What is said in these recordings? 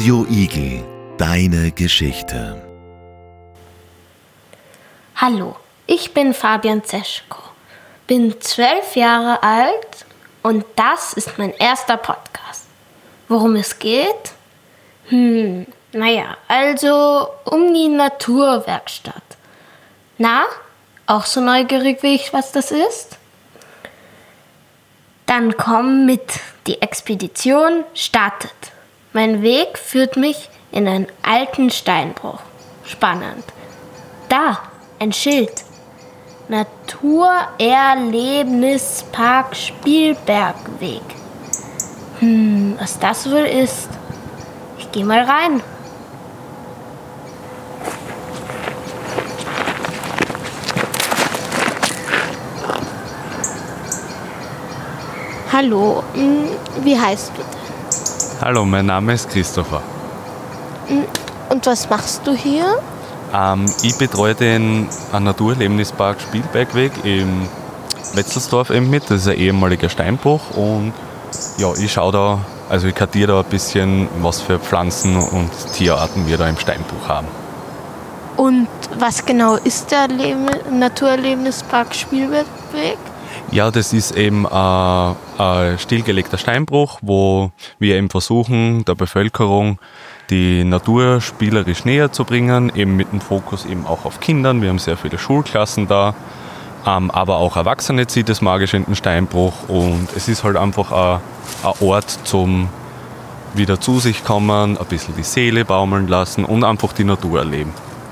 Radio Igel, deine Geschichte. Hallo, ich bin Fabian Zeschko, bin 12 Jahre alt und das ist mein erster Podcast. Worum es geht? Also um die Naturwerkstatt. Na, auch so neugierig wie ich, was das ist? Dann komm mit, die Expedition startet. Mein Weg führt mich in einen alten Steinbruch. Spannend. Da, ein Schild. Naturerlebnispark Spielbergweg. Was das wohl ist? Ich geh mal rein. Hallo, wie heißt du denn? Hallo, mein Name ist Christopher. Und was machst du hier? Ich betreue den Naturerlebnispark Spielbergweg im Wetzelsdorf eben mit. Das ist ein ehemaliger Steinbruch und ja, ich schaue da, also ich kartiere da ein bisschen, was für Pflanzen und Tierarten wir da im Steinbruch haben. Und was genau ist der Naturerlebnispark Spielbergweg? Ja, das ist eben ein stillgelegter Steinbruch, wo wir eben versuchen, der Bevölkerung die Natur spielerisch näher zu bringen, eben mit dem Fokus eben auch auf Kindern. Wir haben sehr viele Schulklassen da, aber auch Erwachsene zieht es magisch in den Steinbruch und es ist halt einfach ein Ort zum wieder zu sich kommen, ein bisschen die Seele baumeln lassen und einfach die Natur erleben.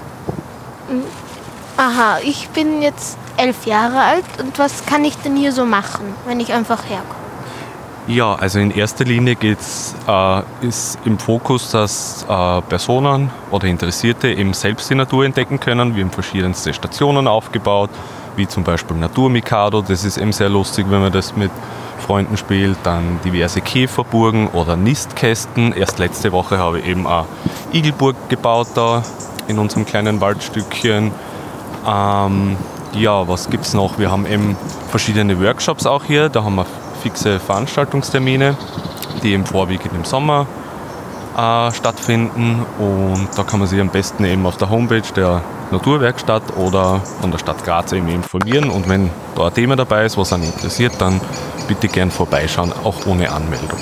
Aha, ich bin jetzt 11 Jahre alt und was kann ich denn hier so machen, wenn ich einfach herkomme? Ja, also in erster Linie ist im Fokus, dass Personen oder Interessierte eben selbst die Natur entdecken können. Wir haben verschiedenste Stationen aufgebaut, wie zum Beispiel Naturmikado. Das ist eben sehr lustig, wenn man das mit Freunden spielt. Dann diverse Käferburgen oder Nistkästen. Erst letzte Woche habe ich eben eine Igelburg gebaut da in unserem kleinen Waldstückchen. Ja, was gibt es noch? Wir haben eben verschiedene Workshops auch hier. Da haben wir fixe Veranstaltungstermine, die eben vorwiegend im Sommer stattfinden. Und da kann man sich am besten eben auf der Homepage der Naturwerkstatt oder von der Stadt Graz eben informieren. Und wenn da ein Thema dabei ist, was einen interessiert, dann bitte gern vorbeischauen, auch ohne Anmeldung.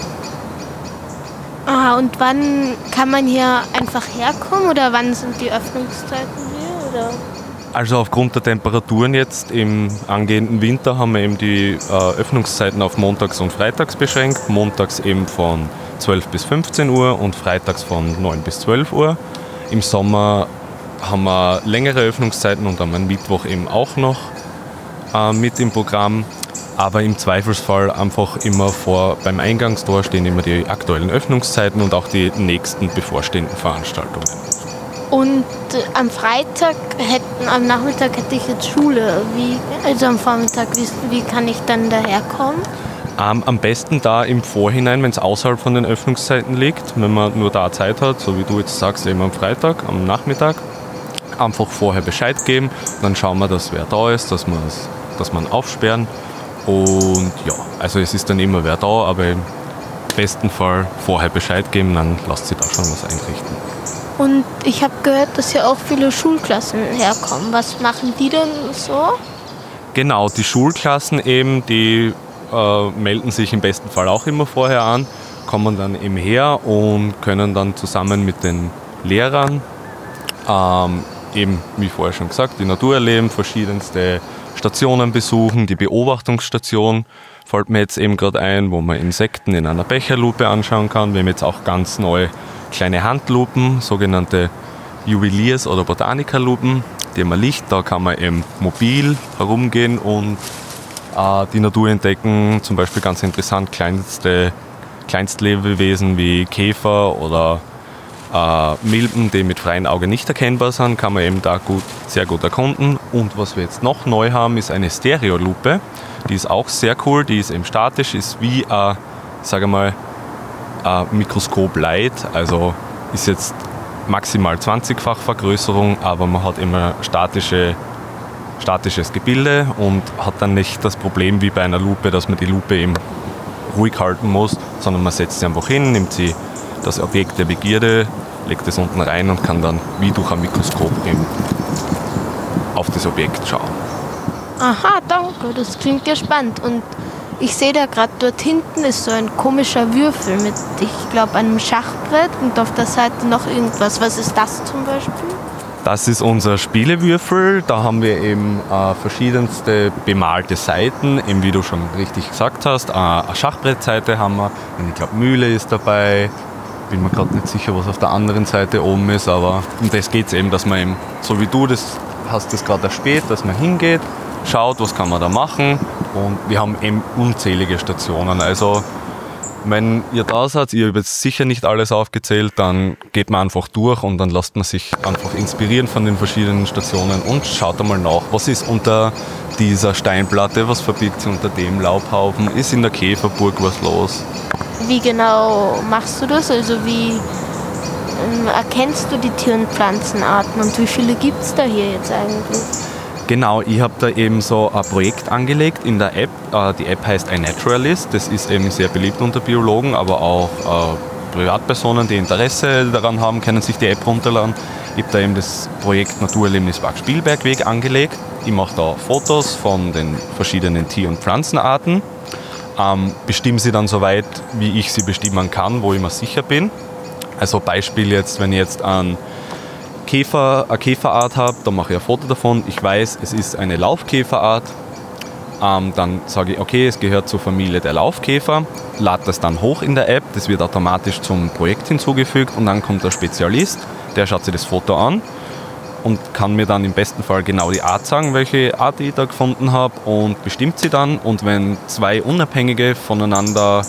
Und wann kann man hier einfach herkommen oder wann sind die Öffnungszeiten hier? Oder? Also aufgrund der Temperaturen jetzt im angehenden Winter haben wir eben die Öffnungszeiten auf montags und freitags beschränkt. Montags eben von 12 bis 15 Uhr und freitags von 9 bis 12 Uhr. Im Sommer haben wir längere Öffnungszeiten und am Mittwoch eben auch noch mit im Programm. Aber im Zweifelsfall einfach immer beim Eingangstor stehen immer die aktuellen Öffnungszeiten und auch die nächsten bevorstehenden Veranstaltungen. Und am Nachmittag hätte ich jetzt Schule. Also am Vormittag, wie kann ich dann daherkommen? Am besten da im Vorhinein, wenn es außerhalb von den Öffnungszeiten liegt, wenn man nur da Zeit hat, so wie du jetzt sagst, eben am Freitag, am Nachmittag, einfach vorher Bescheid geben. Dann schauen wir, dass wer da ist, dass man aufsperren. Und ja, also es ist dann immer wer da, aber im besten Fall vorher Bescheid geben, dann lasst sich da schon was einrichten. Und ich habe gehört, dass hier auch viele Schulklassen herkommen. Was machen die denn so? Genau, die Schulklassen eben, die melden sich im besten Fall auch immer vorher an, kommen dann eben her und können dann zusammen mit den Lehrern eben, wie vorher schon gesagt, die Natur erleben, verschiedenste Stationen besuchen. Die Beobachtungsstation fällt mir jetzt eben gerade ein, wo man Insekten in einer Becherlupe anschauen kann. Wir haben jetzt auch ganz neue kleine Handlupen, sogenannte Juweliers- oder Botanikerlupen, die haben ein Licht, da kann man eben mobil herumgehen und die Natur entdecken. Zum Beispiel ganz interessant Kleinstlebewesen wie Käfer oder Milben, die mit freiem Auge nicht erkennbar sind, kann man eben da sehr gut erkunden. Und was wir jetzt noch neu haben, ist eine Stereolupe. Die ist auch sehr cool, die ist eben statisch, ist wie ein Mikroskop Light, also ist jetzt maximal 20-fach Vergrößerung, aber man hat immer statisches Gebilde und hat dann nicht das Problem wie bei einer Lupe, dass man die Lupe eben ruhig halten muss, sondern man setzt sie einfach hin, nimmt sie das Objekt der Begierde, legt es unten rein und kann dann wie durch ein Mikroskop eben auf das Objekt schauen. Aha, danke, das klingt ja spannend. Und ich sehe da gerade, dort hinten ist so ein komischer Würfel mit, ich glaube, einem Schachbrett und auf der Seite noch irgendwas. Was ist das zum Beispiel? Das ist unser Spielewürfel. Da haben wir eben verschiedenste bemalte Seiten, eben wie du schon richtig gesagt hast. Eine Schachbrettseite haben wir, und ich glaube Mühle ist dabei. Bin mir gerade nicht sicher, was auf der anderen Seite oben ist, aber um das geht es eben, dass man eben, so wie du das hast das gerade erspäht, dass man hingeht, schaut, was kann man da machen, und wir haben eben unzählige Stationen. Also wenn ihr da seid, ihr habt jetzt sicher nicht alles aufgezählt, dann geht man einfach durch und dann lasst man sich einfach inspirieren von den verschiedenen Stationen und schaut einmal nach, was ist unter dieser Steinplatte, was verbirgt sich unter dem Laubhaufen, ist in der Käferburg was los. Wie genau machst du das? Also wie erkennst du die Tier- und Pflanzenarten und wie viele gibt es da hier jetzt eigentlich? Genau, ich habe da eben so ein Projekt angelegt in der App. Die App heißt iNaturalist. Das ist eben sehr beliebt unter Biologen, aber auch Privatpersonen, die Interesse daran haben, können sich die App runterladen. Ich habe da eben das Projekt Naturerlebnispark Spielbergweg angelegt. Ich mache da Fotos von den verschiedenen Tier- und Pflanzenarten. Bestimme sie dann so weit, wie ich sie bestimmen kann, wo ich mir sicher bin. Also Beispiel jetzt, wenn ich jetzt eine Käferart habe, dann mache ich ein Foto davon. Ich weiß, es ist eine Laufkäferart. Dann sage ich, okay, es gehört zur Familie der Laufkäfer, lade das dann hoch in der App, das wird automatisch zum Projekt hinzugefügt und dann kommt der Spezialist, der schaut sich das Foto an und kann mir dann im besten Fall genau die Art sagen, welche Art ich da gefunden habe, und bestimmt sie dann. Und wenn zwei unabhängig voneinander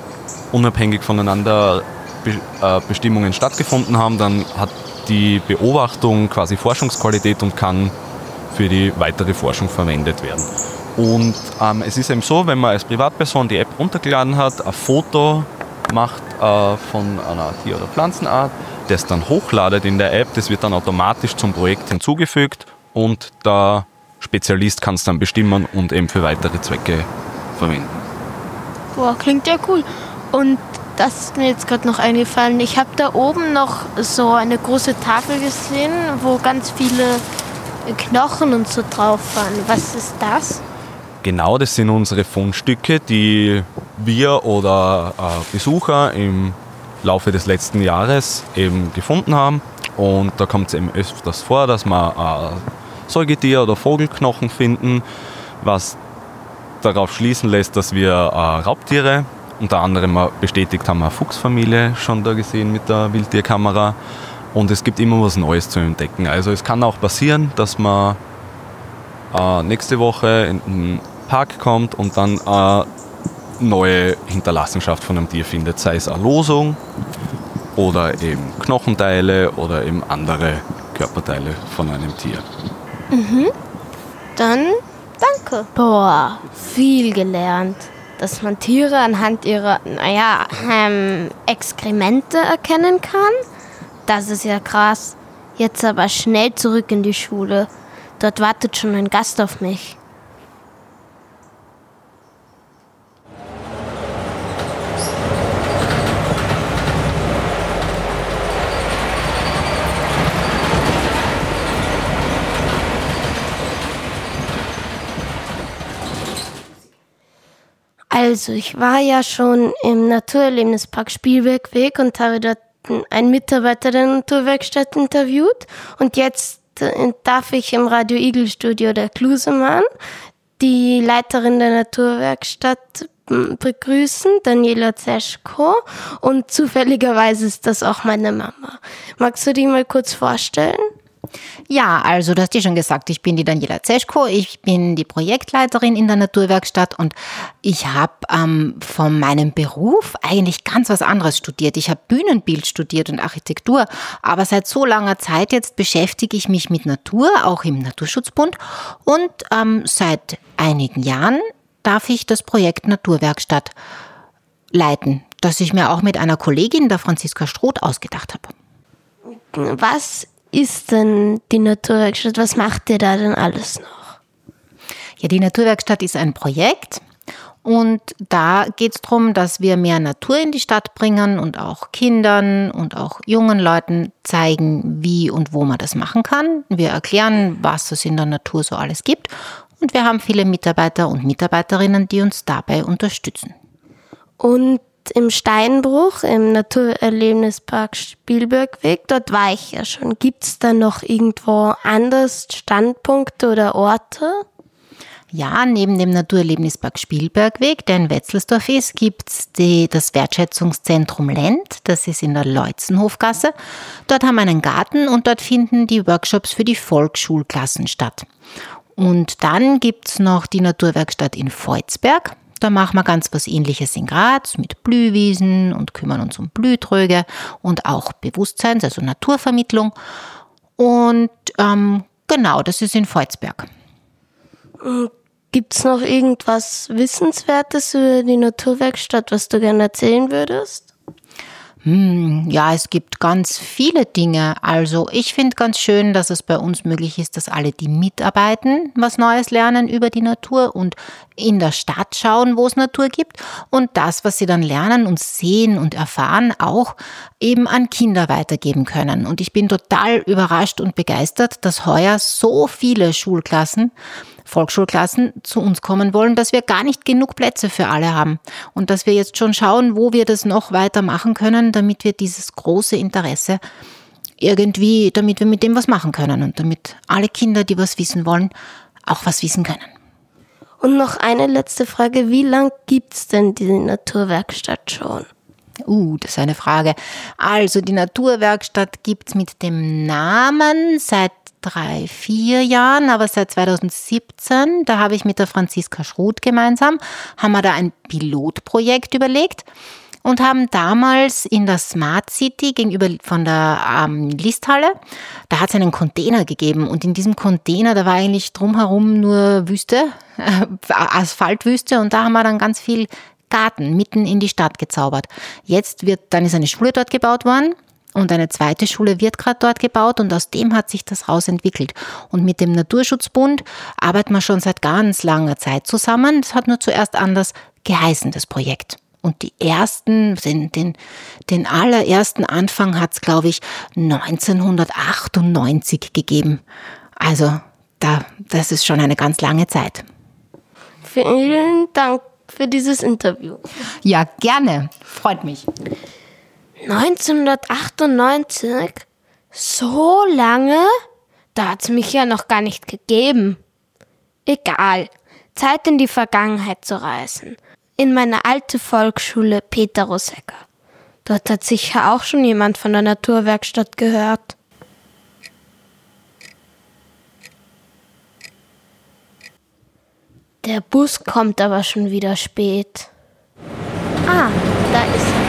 Bestimmungen stattgefunden haben, dann hat die Beobachtung quasi Forschungsqualität und kann für die weitere Forschung verwendet werden. Und es ist eben so, wenn man als Privatperson die App runtergeladen hat, ein Foto macht von einer Tier- oder Pflanzenart, das dann hochladet in der App, das wird dann automatisch zum Projekt hinzugefügt und der Spezialist kann es dann bestimmen und eben für weitere Zwecke verwenden. Boah, klingt ja cool. Und das ist mir jetzt gerade noch eingefallen. Ich habe da oben noch so eine große Tafel gesehen, wo ganz viele Knochen und so drauf waren. Was ist das? Genau, das sind unsere Fundstücke, die wir oder Besucher im Laufe des letzten Jahres eben gefunden haben. Und da kommt es eben öfters vor, dass wir Säugetier- oder Vogelknochen finden, was darauf schließen lässt, dass wir Raubtiere, unter anderem bestätigt haben wir eine Fuchsfamilie schon da gesehen mit der Wildtierkamera. Und es gibt immer was Neues zu entdecken. Also es kann auch passieren, dass man nächste Woche in den Park kommt und dann eine neue Hinterlassenschaft von einem Tier findet, sei es eine Losung oder eben Knochenteile oder eben andere Körperteile von einem Tier. Dann danke. Boah, viel gelernt. Dass man Tiere anhand ihrer, Exkremente erkennen kann. Das ist ja krass. Jetzt aber schnell zurück in die Schule. Dort wartet schon ein Gast auf mich. Also, ich war ja schon im Naturerlebnispark Spielbergweg und habe dort einen Mitarbeiter der Naturwerkstatt interviewt. Und jetzt darf ich im Radio Igel Studio der Klusemann die Leiterin der Naturwerkstatt begrüßen, Daniela Zeschko. Und zufälligerweise ist das auch meine Mama. Magst du die mal kurz vorstellen? Ja, also du hast ja schon gesagt, ich bin die Daniela Zeschko, ich bin die Projektleiterin in der Naturwerkstatt und ich habe von meinem Beruf eigentlich ganz was anderes studiert. Ich habe Bühnenbild studiert und Architektur, aber seit so langer Zeit jetzt beschäftige ich mich mit Natur, auch im Naturschutzbund, und seit einigen Jahren darf ich das Projekt Naturwerkstatt leiten, das ich mir auch mit einer Kollegin, der Franziska Stroth, ausgedacht habe. Was ist denn die Naturwerkstatt? Was macht ihr da denn alles noch? Ja, die Naturwerkstatt ist ein Projekt Und da geht es darum, dass wir mehr Natur in die Stadt bringen und auch Kindern und auch jungen Leuten zeigen, wie und wo man das machen kann. Wir erklären, was es in der Natur so alles gibt. Und wir haben viele Mitarbeiter und Mitarbeiterinnen, die uns dabei unterstützen. Und im Steinbruch, im Naturerlebnispark Spielbergweg, dort war ich ja schon. Gibt es da noch irgendwo anders Standpunkte oder Orte? Ja, neben dem Naturerlebnispark Spielbergweg, der in Wetzelsdorf ist, gibt es das Wertschätzungszentrum Lent, das ist in der Leutzenhofgasse. Dort haben wir einen Garten und dort finden die Workshops für die Volksschulklassen statt. Und dann gibt es noch die Naturwerkstatt in Volzberg. Da machen wir ganz was Ähnliches in Graz mit Blühwiesen und kümmern uns um Blühtröge und auch Bewusstseins-, also Naturvermittlung. Und genau, das ist in Volzberg. Gibt es noch irgendwas Wissenswertes über die Naturwerkstatt, was du gerne erzählen würdest? Ja, es gibt ganz viele Dinge. Also ich finde ganz schön, dass es bei uns möglich ist, dass alle, die mitarbeiten, was Neues lernen über die Natur und in der Stadt schauen, wo es Natur gibt und das, was sie dann lernen und sehen und erfahren, auch eben an Kinder weitergeben können. Und ich bin total überrascht und begeistert, dass heuer so viele Volksschulklassen zu uns kommen wollen, dass wir gar nicht genug Plätze für alle haben und dass wir jetzt schon schauen, wo wir das noch weiter machen können, damit wir dieses große Interesse damit wir mit dem was machen können und damit alle Kinder, die was wissen wollen, auch was wissen können. Und noch eine letzte Frage, wie lang gibt's denn die Naturwerkstatt schon? Das ist eine Frage. Also die Naturwerkstatt gibt's mit dem Namen seit 3-4 Jahren, aber seit 2017, da habe ich mit der Franziska Schruth gemeinsam, haben wir da ein Pilotprojekt überlegt und haben damals in der Smart City gegenüber von der Listhalle, da hat es einen Container gegeben und in diesem Container, da war eigentlich drumherum nur Wüste, Asphaltwüste und da haben wir dann ganz viel Garten mitten in die Stadt gezaubert. Dann ist eine Schule dort gebaut worden. Und eine zweite Schule wird gerade dort gebaut und aus dem hat sich das raus entwickelt. Und mit dem Naturschutzbund arbeiten wir schon seit ganz langer Zeit zusammen. Das hat nur zuerst anders geheißen, das Projekt. Und den allerersten Anfang hat es, glaube ich, 1998 gegeben. Also das ist schon eine ganz lange Zeit. Vielen Dank für dieses Interview. Ja, gerne. Freut mich. 1998? So lange? Da hat's mich ja noch gar nicht gegeben. Egal. Zeit in die Vergangenheit zu reisen. In meine alte Volksschule Peter Rosegger. Dort hat sicher auch schon jemand von der Naturwerkstatt gehört. Der Bus kommt aber schon wieder spät. Da ist er.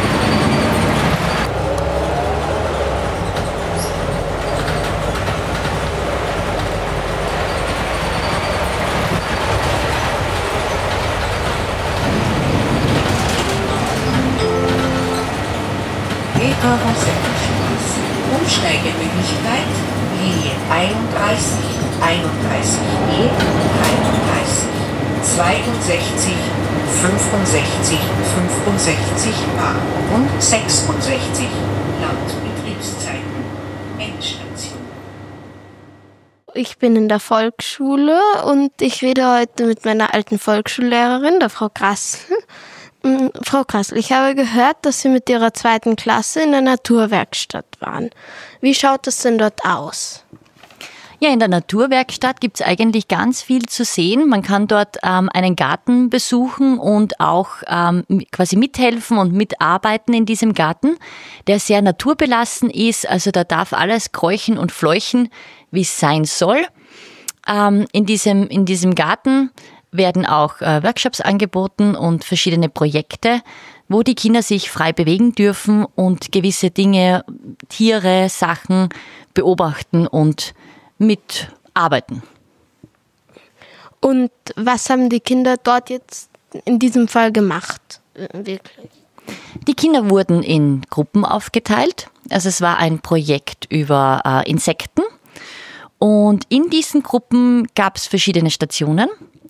Peter Rosegger Straße. Umsteigemöglichkeit Linie 31, 31E, 33, 62, 65, 65a und 66. Laut Betriebszeiten. Endstation. Ich bin in der Volksschule und ich rede heute mit meiner alten Volksschullehrerin, der Frau Grassl. Frau Grassl, ich habe gehört, dass Sie mit Ihrer 2. Klasse in der Naturwerkstatt waren. Wie schaut es denn dort aus? Ja, in der Naturwerkstatt gibt es eigentlich ganz viel zu sehen. Man kann dort einen Garten besuchen und auch quasi mithelfen und mitarbeiten in diesem Garten, der sehr naturbelassen ist. Also da darf alles kräuchen und fleuchen, wie es sein soll. In diesem Garten werden auch Workshops angeboten und verschiedene Projekte, wo die Kinder sich frei bewegen dürfen und gewisse Dinge, Tiere, Sachen beobachten und mitarbeiten. Und was haben die Kinder dort jetzt in diesem Fall gemacht? Wirklich? Die Kinder wurden in Gruppen aufgeteilt. Also es war ein Projekt über Insekten. Und in diesen Gruppen gab es verschiedene Stationen.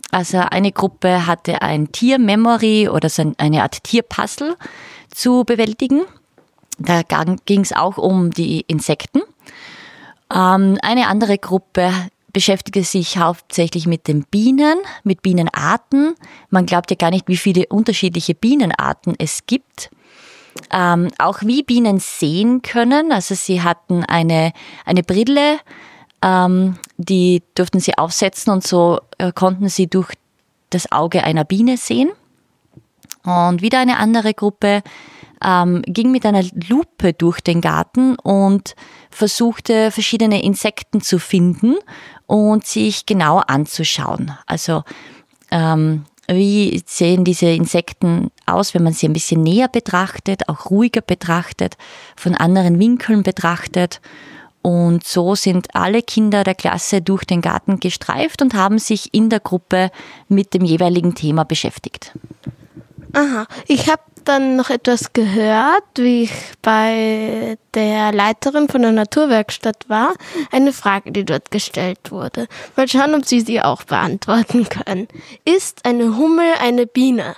Also eine Gruppe hatte ein Tier-Memory oder so eine Art Tierpuzzle zu bewältigen. Da ging es auch um die Insekten. Eine andere Gruppe beschäftigte sich hauptsächlich mit den Bienen, mit Bienenarten. Man glaubt ja gar nicht, wie viele unterschiedliche Bienenarten es gibt. Auch wie Bienen sehen können. Also sie hatten eine Brille, die durften sie aufsetzen und so konnten sie durch das Auge einer Biene sehen. Und wieder eine andere Gruppe ging mit einer Lupe durch den Garten und versuchte, verschiedene Insekten zu finden und sich genau anzuschauen. Also wie sehen diese Insekten aus, wenn man sie ein bisschen näher betrachtet, auch ruhiger betrachtet, von anderen Winkeln betrachtet. Und so sind alle Kinder der Klasse durch den Garten gestreift und haben sich in der Gruppe mit dem jeweiligen Thema beschäftigt. Aha, ich habe dann noch etwas gehört, wie ich bei der Leiterin von der Naturwerkstatt war. Eine Frage, die dort gestellt wurde. Mal schauen, ob Sie sie auch beantworten können. Ist eine Hummel eine Biene?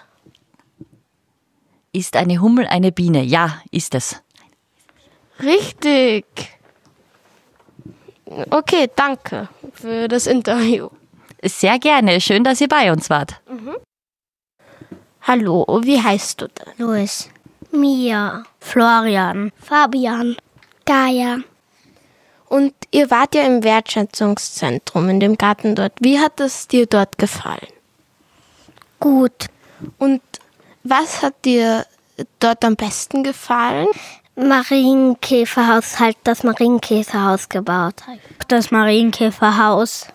Ist eine Hummel eine Biene? Ja, ist es. Richtig. Okay, danke für das Interview. Sehr gerne. Schön, dass ihr bei uns wart. Hallo, wie heißt du denn? Luis, Mia, Florian, Fabian, Gaia. Und ihr wart ja im Wertschätzungszentrum, in dem Garten dort. Wie hat es dir dort gefallen? Gut. Und was hat dir dort am besten gefallen? Marienkäferhaus, halt das Marienkäferhaus gebaut. Das Marienkäferhaus.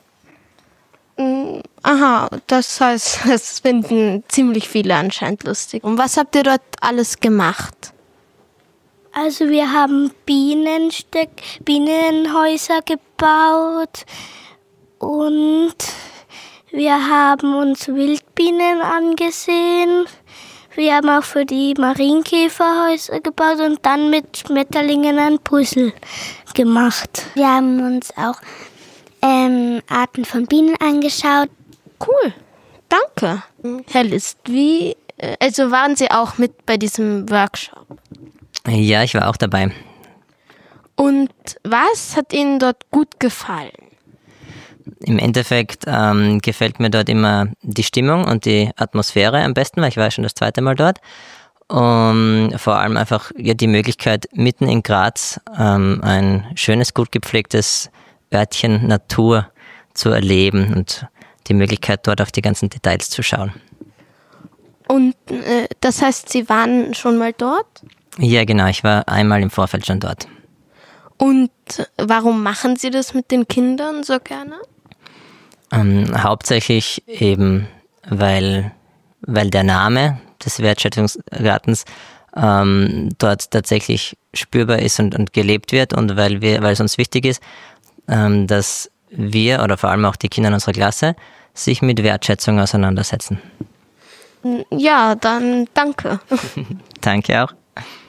Aha, das heißt, es finden ziemlich viele anscheinend lustig. Und was habt ihr dort alles gemacht? Also wir haben Bienenhäuser gebaut und wir haben uns Wildbienen angesehen. Wir haben auch für die Marienkäferhäuser gebaut und dann mit Schmetterlingen ein Puzzle gemacht. Wir haben uns auch Arten von Bienen angeschaut. Cool, danke. Herr List, also waren Sie auch mit bei diesem Workshop? Ja, ich war auch dabei. Und was hat Ihnen dort gut gefallen? Im Endeffekt gefällt mir dort immer die Stimmung und die Atmosphäre am besten, weil ich war schon das 2. Mal dort. Und vor allem einfach die Möglichkeit, mitten in Graz ein schönes, gut gepflegtes Örtchen Natur zu erleben und die Möglichkeit, dort auf die ganzen Details zu schauen. Und das heißt, Sie waren schon mal dort? Ja, genau. Ich war einmal im Vorfeld schon dort. Und warum machen Sie das mit den Kindern so gerne? Hauptsächlich eben, weil der Name des Wertschätzungsgartens dort tatsächlich spürbar ist und gelebt wird und weil es uns wichtig ist, dass wir oder vor allem auch die Kinder in unserer Klasse sich mit Wertschätzung auseinandersetzen. Ja, dann danke. Danke auch.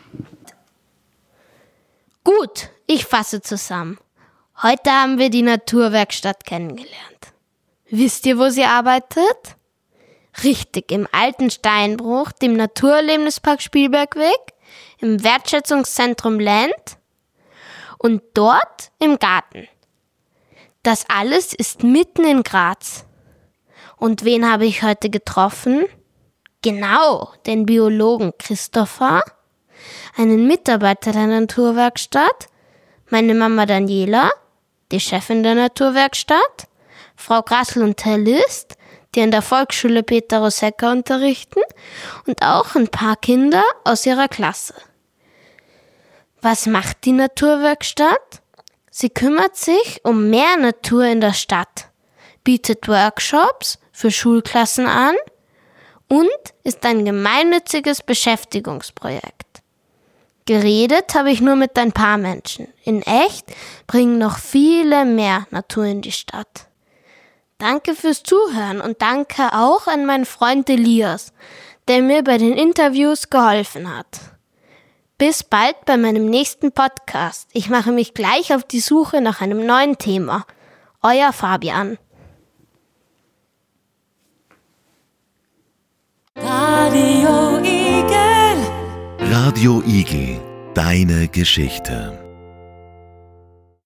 Gut, ich fasse zusammen. Heute haben wir die Naturwerkstatt kennengelernt. Wisst ihr, wo sie arbeitet? Richtig, im alten Steinbruch, dem Naturerlebnispark Spielbergweg, im Wertschätzungszentrum Land und dort im Garten. Das alles ist mitten in Graz. Und wen habe ich heute getroffen? Genau, den Biologen Christopher, einen Mitarbeiter der Naturwerkstatt, meine Mama Daniela, die Chefin der Naturwerkstatt, Frau Grassl und Herr List, die an der Volksschule Peter Rosecka unterrichten und auch ein paar Kinder aus ihrer Klasse. Was macht die Naturwerkstatt? Sie kümmert sich um mehr Natur in der Stadt, bietet Workshops für Schulklassen an und ist ein gemeinnütziges Beschäftigungsprojekt. Geredet habe ich nur mit ein paar Menschen. In echt bringen noch viele mehr Natur in die Stadt. Danke fürs Zuhören und danke auch an meinen Freund Elias, der mir bei den Interviews geholfen hat. Bis bald bei meinem nächsten Podcast. Ich mache mich gleich auf die Suche nach einem neuen Thema. Euer Fabian. Radio Igel. Radio Igel, deine Geschichte.